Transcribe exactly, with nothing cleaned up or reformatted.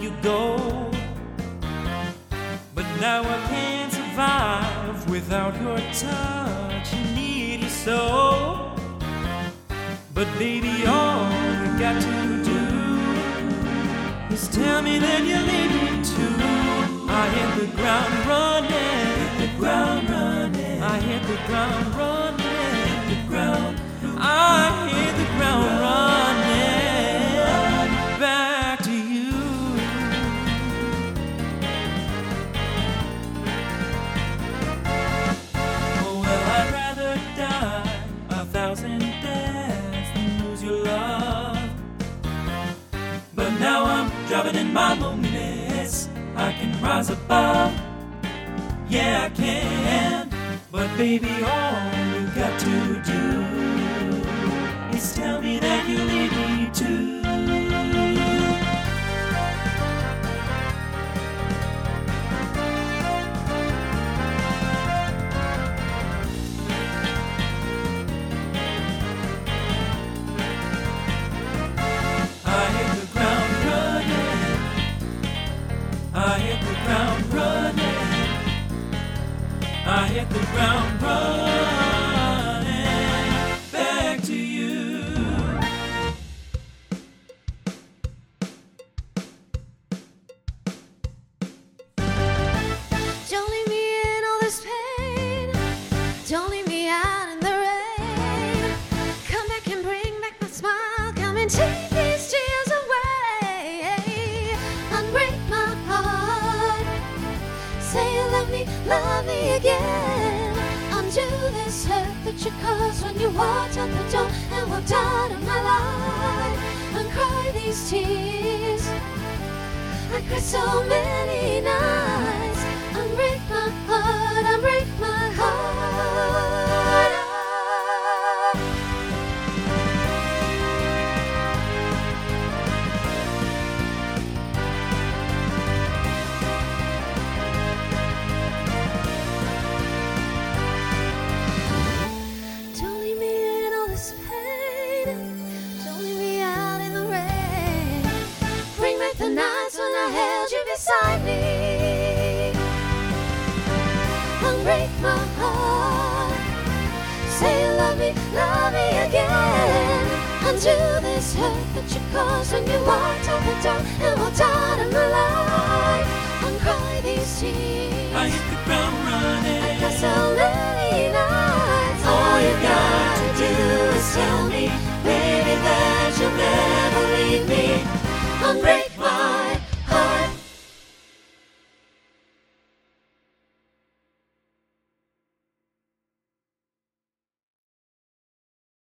you go. But now I can't survive without your touch. You need you so. But baby, all you got to do is tell me that you need me too. I hit the ground running, hit the ground running. I hit the ground running, hit the ground. I hit the ground running back to you. Oh well, I'd rather die a thousand deaths than lose your love. But now I'm driving in my loneliness. I can rise above, yeah I can. But baby, all you got to do is tell me that you need me too. I hit the ground running. I hit the ground running. I hit the ground running back to you. Don't leave me in all this pain. Don't leave me out in the rain. Come back and bring back my smile. Come and take these tears away. Unbreak my heart. Say you love me, love me again. Undo this hurt that you caused when you walked out the door and walked out of my life. Uncry these tears. I cried so many nights. Unbreak my heart, unbreak my heart. Don't leave me in all this pain. Don't leave me out in the rain. Bring back the nights when I held you beside me. Unbreak my heart. Say you love me, love me again. Undo this hurt that you caused when you walked out the door and walked out of my life.